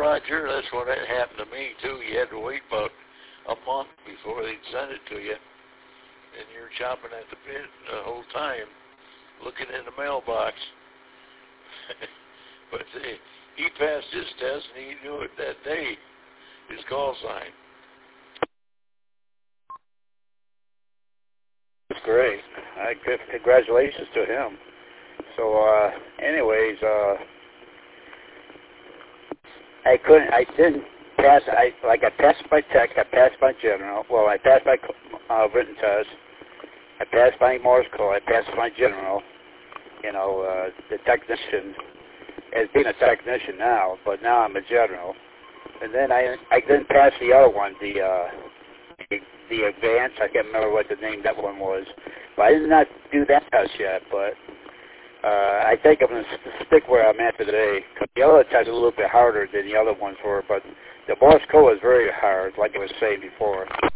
Roger, that's what happened to me, too. You had to wait about a month before they'd send it to you. And you're chomping at the bit the whole time, looking in the mailbox. But he passed his test, and he knew it that day, his call sign. That's great. Congratulations to him. So, anyways, I didn't pass. I passed my tech. I passed my general. Well, I passed my written test. I passed my Morse code. I passed my general. You know, the technician. As being a technician now, but now I'm a general. And then I didn't pass the other one, the advanced. I can't remember what the name that one was. But I did not do that test yet. But I think I'm going to stick where I'm at today. Cause the other test is a little bit harder than the other ones were. But the Morse code is very hard, like I was saying before.